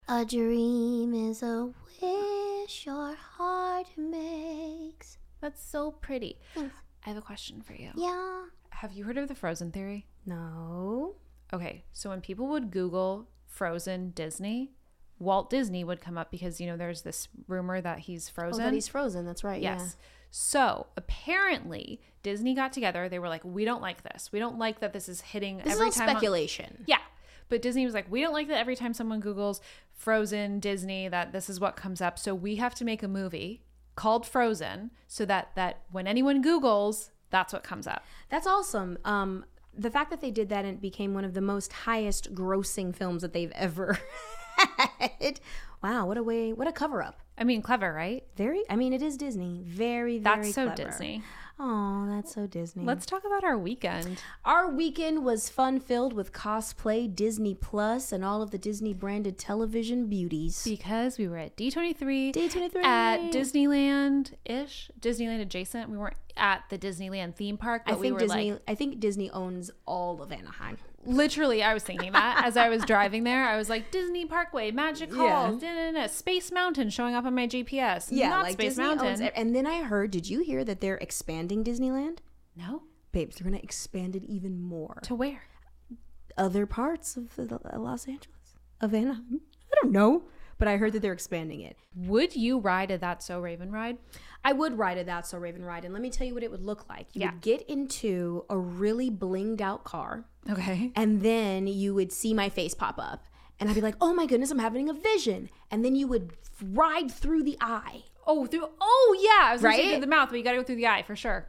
A dream is a wish your heart makes. That's so pretty. Thanks. I have a question for you. Yeah. Have you heard of the Frozen theory? No. Okay, so when people would Google Frozen Disney, Walt Disney would come up because, you know, there's this rumor that he's frozen. Oh, that he's frozen. That's right. Yes. So apparently Disney got together. They were like, we don't like this. We don't like that this is hitting This every is all time. speculation. Yeah. But Disney was like, we don't like that every time someone Googles Frozen Disney, that this is what comes up. So we have to make a movie called Frozen so that when anyone Googles, that's what comes up. That's awesome. The fact that they did that and it became one of the most highest grossing films that they've ever had. Wow, what a cover up. I mean, clever, right? It is Disney. Very, very That's so clever. Disney. Oh, that's so Disney. Let's talk about our weekend. Our weekend was fun-filled with cosplay, Disney Plus, and all of the Disney-branded television beauties. Because we were at D23. D23. At Disneyland-ish. Disneyland adjacent. We weren't at the Disneyland theme park, but I think Disney owns all of Anaheim. Literally, I was thinking that as I was driving there. I was like, Disney Parkway, Magic Halls, Space Mountain showing up on my GPS. Yeah, Not like Space Disney Mountain. owns and then I heard, did you hear that they're expanding Disneyland? No? Babes, they're going to expand it even more. To where? Other parts of Los Angeles, of Anaheim. I don't know, but I heard that they're expanding it. Would you ride a That's So Raven ride? I would ride a That's So Raven ride, and let me tell you what it would look like. You Yeah. would get into a really blinged out car, Okay. and then you would see my face pop up, and I'd be like, oh my goodness, I'm having a vision. And then you would ride through the eye. Oh, yeah. I was going to say Right? through the mouth, but you got to go through the eye for sure.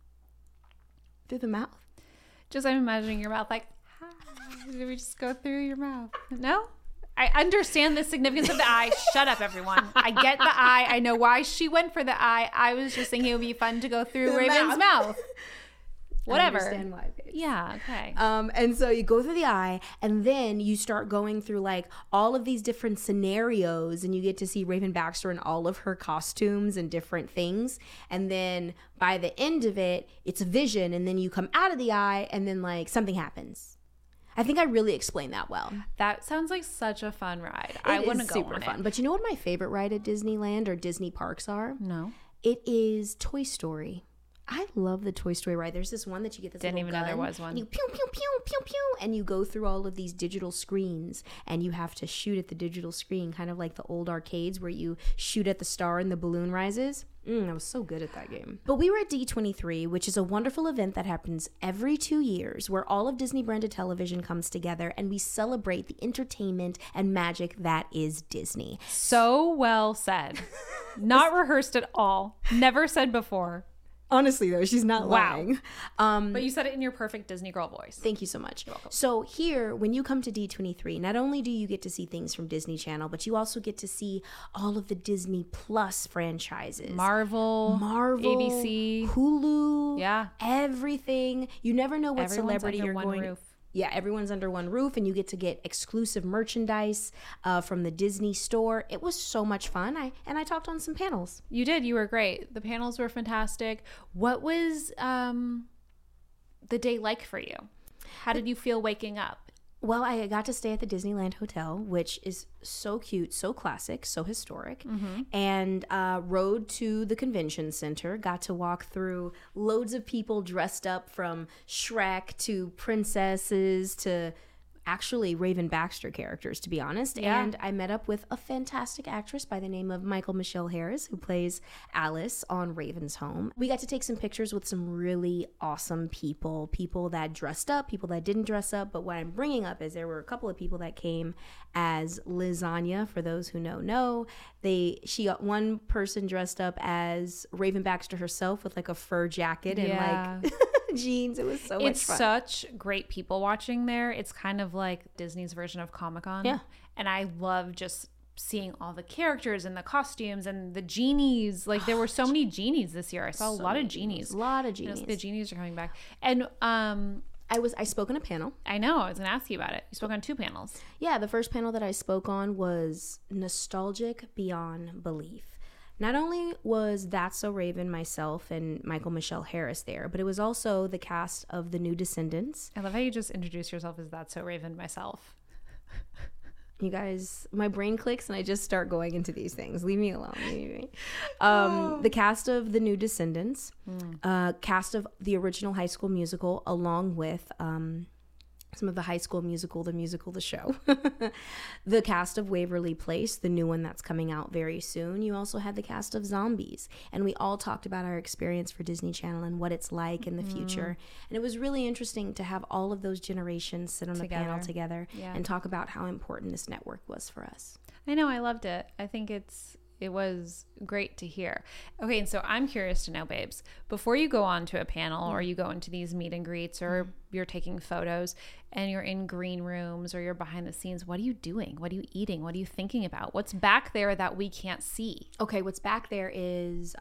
Through the mouth? Just I'm imagining your mouth like, hi. Did we just go through your mouth? No? I understand the significance of the eye. Shut up, everyone. I get the eye. I know why she went for the eye. I was just thinking it would be fun to go through The Raven's mouth. Whatever. I understand why, babe. Yeah, okay. And so you go through the eye, and then you start going through like all of these different scenarios, and you get to see Raven Baxter in all of her costumes and different things. And then by the end of it, it's a vision, and then you come out of the eye, and then like something happens. I think I really explained that well. That sounds like such a fun ride. I It want to is go super on fun. it. But you know what my favorite ride at Disneyland or Disney parks are? No. It is Toy Story. I love the Toy Story ride. There's this one that you get this Didn't little even know there gun, was one. and you pew, pew, pew, pew, pew, and you go through all of these digital screens, and you have to shoot at the digital screen, kind of like the old arcades where you shoot at the star and the balloon rises. I was so good at that game. But we were at D23, which is a wonderful event that happens every 2 years where all of Disney branded television comes together and we celebrate the entertainment and magic that is Disney. So well said. Not rehearsed at all. Never said before. Honestly, though, she's not Wow. lying. But you said it in your perfect Disney girl voice. Thank you so much. So here, when you come to D23, not only do you get to see things from Disney Channel, but you also get to see all of the Disney Plus franchises. Marvel, ABC, Hulu, Yeah. everything. You never know what Everyone's celebrity under you're one going. roof. Yeah, everyone's under one roof, and you get to get exclusive merchandise from the Disney store. It was so much fun. I talked on some panels. You did. You were great. The panels were fantastic. What was the day like for you? How did you feel waking up? Well, I got to stay at the Disneyland Hotel, which is so cute, so classic, so historic, and rode to the convention center, got to walk through loads of people dressed up from Shrek to princesses to actually Raven Baxter characters, to be honest. Yeah. And I met up with a fantastic actress by the name of Michael Michelle Harris, who plays Alice on Raven's Home. We got to take some pictures with some really awesome people that dressed up, people that didn't dress up. But what I'm bringing up is there were a couple of people that came as Lasagna. For those who know, she got one person dressed up as Raven Baxter herself with like a fur jacket and like jeans. It was so much It's fun. such great people watching there. It's kind of like Disney's version of Comic-Con. Yeah. And I love just seeing all the characters and the costumes and the genies. Like there were so many genies this year. I saw a lot of genies. A lot of You know, genies. the genies are coming back. And I spoke on a panel. I know, I was going to ask you about it. You spoke on 2 panels. Yeah, the first panel that I spoke on was Nostalgic Beyond Belief. Not only was That's So Raven, myself, and Michael Michelle Harris there, but it was also the cast of The New Descendants. I love how you just introduce yourself as That's So Raven myself. You guys, my brain clicks and I just start going into these things. Leave me alone. The cast of The New Descendants, cast of the original High School Musical, along with some of the High School Musical, the show. The cast of Waverly Place, the new one that's coming out very soon. You also had the cast of Zombies. And we all talked about our experience for Disney Channel and what it's like in the future. And it was really interesting to have all of those generations sit on a panel together and talk about how important this network was for us. I know, I loved it. I think it was great to hear. Okay, and so I'm curious to know, babes, before you go on to a panel or you go into these meet and greets or you're taking photos and you're in green rooms or you're behind the scenes, what are you doing? What are you eating? What are you thinking about? What's back there that we can't see? Okay, what's back there is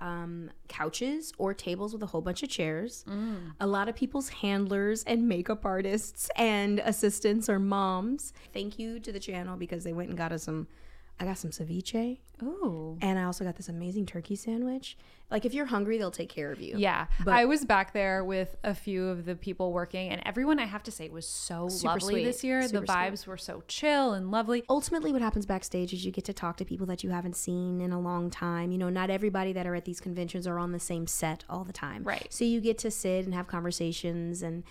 couches or tables with a whole bunch of chairs. A lot of people's handlers and makeup artists and assistants or moms. Thank you to the channel because they went and got us I got some ceviche. Ooh. And I also got this amazing turkey sandwich. Like, if you're hungry, they'll take care of you. Yeah. But I was back there with a few of the people working, and everyone, I have to say, was so lovely this year. The vibes were so chill and lovely. Ultimately, what happens backstage is you get to talk to people that you haven't seen in a long time. You know, not everybody that are at these conventions are on the same set all the time. Right. So you get to sit and have conversations. And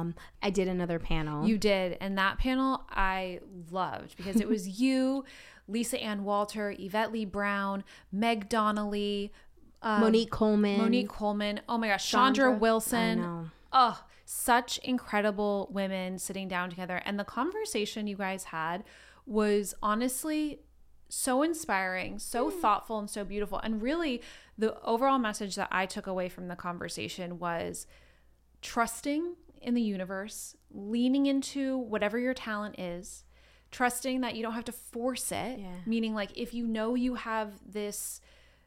I did another panel. You did. And that panel I loved because it was you, Lisa Ann Walter, Yvette Lee Brown, Meg Donnelly, Monique Coleman. Oh my gosh, Chandra Wilson. I know. Oh, such incredible women sitting down together. And the conversation you guys had was honestly so inspiring, so thoughtful, and so beautiful. And really, the overall message that I took away from the conversation was trusting in the universe, leaning into whatever your talent is, trusting that you don't have to force it, meaning like if you know you have this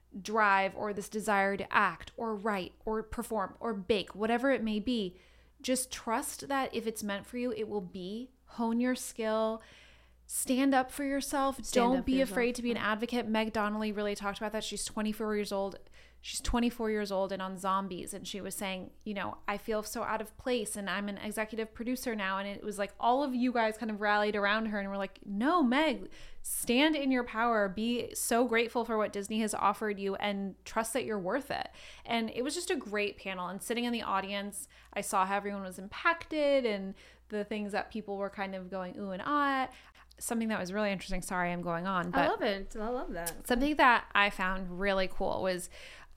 drive or this desire to act or write or perform or bake, whatever it may be, just trust that if it's meant for you, it will be. Hone your skill, stand up for yourself. Don't be afraid to be an advocate. Meg Donnelly really talked about that. She's 24 years old. She's 24 years old and on Zombies. And she was saying, you know, I feel so out of place and I'm an executive producer now. And it was like all of you guys kind of rallied around her and were like, no, Meg, stand in your power. Be so grateful for what Disney has offered you and trust that you're worth it. And it was just a great panel. And sitting in the audience, I saw how everyone was impacted and the things that people were kind of going ooh and ah. Something that was really interesting. Sorry, I'm going on. But I love it. I love that. Something that I found really cool was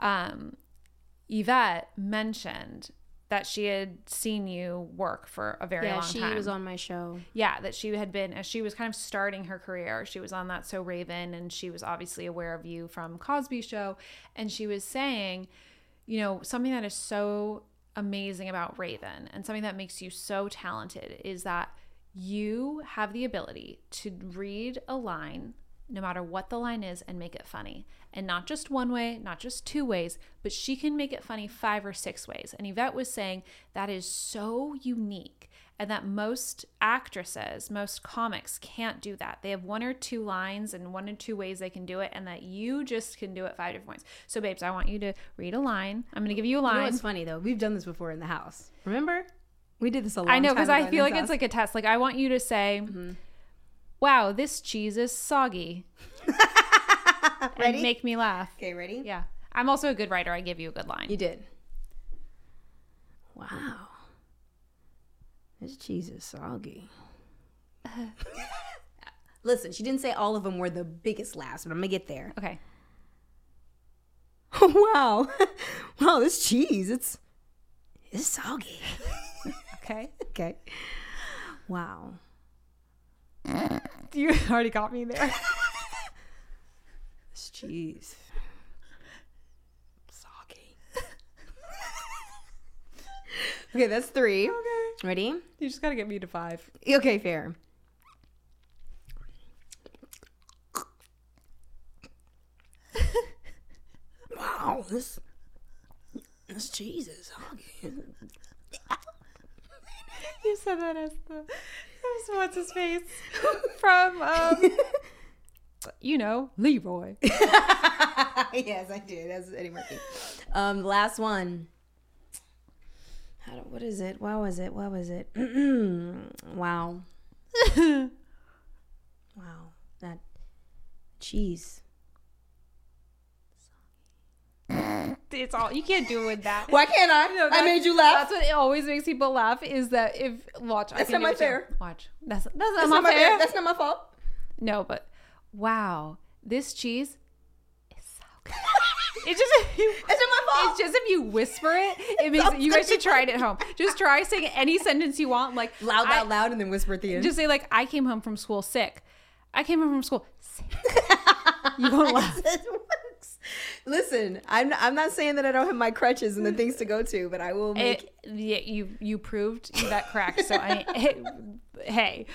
Yvette mentioned that she had seen you work for a very long time. Yeah, she was on my show. Yeah, that she had been, as she was kind of starting her career, she was on That's So Raven, and she was obviously aware of you from Cosby Show. And she was saying, you know, something that is so amazing about Raven and something that makes you so talented is that you have the ability to read a line, no matter what the line is, and make it funny. And not just one way, not just two ways, but she can make it funny 5 or 6 ways. And Yvette was saying that is so unique and that most actresses, most comics can't do that. They have 1 or 2 lines and 1 or 2 ways they can do it, and that you just can do it 5 different ways. So, babes, I want you to read a line. I'm going to give you a line. You know what's funny, though? We've done this before in the house. Remember? We did this a long time ago. I know, because I feel like house. It's like a test. Like, I want you to say, wow, this cheese is soggy. Ready? And make me laugh. Okay, ready? Yeah. I'm also a good writer. I give you a good line. You did. Wow. This cheese is soggy. Listen, she didn't say all of them were the biggest laughs, but I'm going to get there. Okay. Wow. Wow, this cheese, it's soggy. Okay. Okay. Wow. You already got me there. This cheese. Soggy. Okay, that's 3. Okay. Ready? You just got to get me to 5. Okay, fair. Wow, this cheese is soggy. You said that as what's his face from you know, Leroy. Yes, I did. That's Eddie Murphy. Last one. What is it? What was it? Wow. Wow. Cheese. It's all you can't do with that. Why can't I? No, I made you laugh. That's what it always makes people laugh. Is that if watch? That's not my fair. Watch. That's not my fair. That's not my fault. No, but wow, this cheese is so good. It's just It's not my fault. It's just if you whisper it, it makes you guys should try it at home. Just try saying any sentence you want, like Loud out loud, and then whisper at the end. Just say like, I came home from school sick. I came home from school sick. You gonna laugh? It works. Listen, I'm not saying that I don't have my crutches and the things to go to, but I will make yeah, you proved that correct. So hey,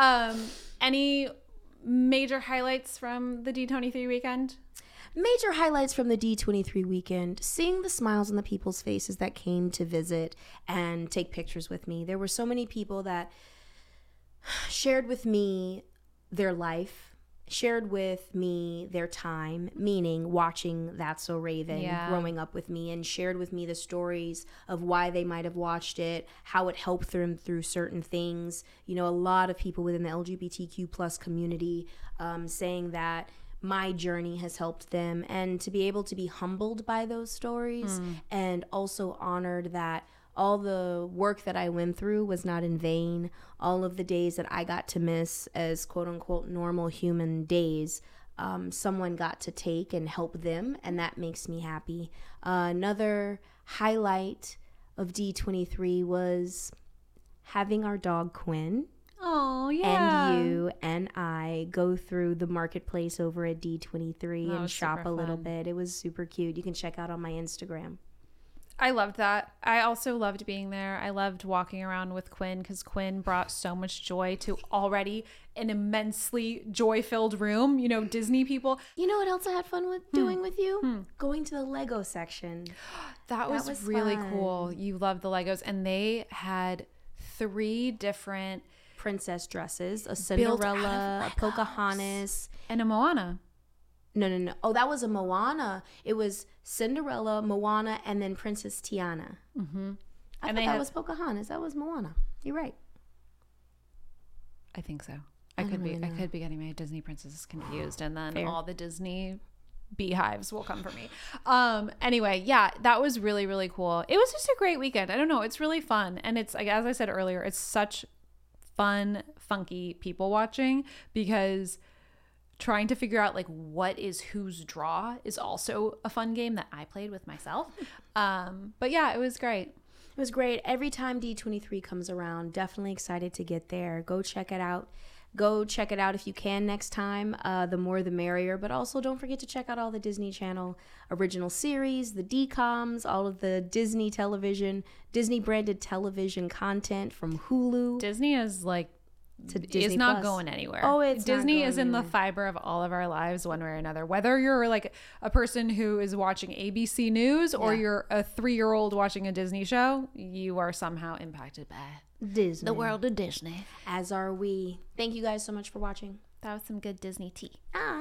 any major highlights from the D23 weekend? Major highlights from the D23 weekend, seeing the smiles on the people's faces that came to visit and take pictures with me. There were so many people that shared with me their life, shared with me their time, meaning watching That's So Raven, growing up with me, and shared with me the stories of why they might have watched it, how it helped them through certain things. You know, a lot of people within the LGBTQ plus community saying that my journey has helped them, and to be able to be humbled by those stories and also honored that all the work that I went through was not in vain. All of the days that I got to miss as quote unquote normal human days, someone got to take and help them, and that makes me happy. Another highlight of D23 was having our dog Quinn. Oh, yeah. And you and I go through the marketplace over at D23 and shop a little bit. It was super cute. You can check out on my Instagram. I loved that. I also loved being there. I loved walking around with Quinn because Quinn brought so much joy to already an immensely joy-filled room. You know, Disney people. You know what else I had fun with doing with you? Going to the Lego section. That was really cool. You loved the Legos. And they had 3 different princess dresses, a Cinderella, a Pocahontas, and a Moana. No. Oh, that was a Moana. It was Cinderella, Moana, and then Princess Tiana. Mm-hmm. I thought that was Pocahontas. That was Moana. You're right. I think so. I could be getting my Disney princesses confused, and then all the Disney beehives will come for me. Anyway, yeah, that was really, really cool. It was just a great weekend. I don't know. It's really fun, and it's like, as I said earlier, it's such fun, funky people watching, because trying to figure out like what is whose draw is also a fun game that I played with myself. But yeah, it was great. It was great. Every time D23 comes around, definitely excited to get there. Go check it out. Go check it out if you can next time. The more the merrier. But also don't forget to check out all the Disney Channel original series, the DComs, all of the Disney television, Disney branded television content from Hulu. Disney is like is not going anywhere. Oh, it's Disney is in the fiber of all of our lives one way or another. Whether you're like a person who is watching ABC News or you're a 3-year-old watching a Disney show, you are somehow impacted by Disney. The world of Disney. As are we. Thank you guys so much for watching. That was some good Disney tea. Ah.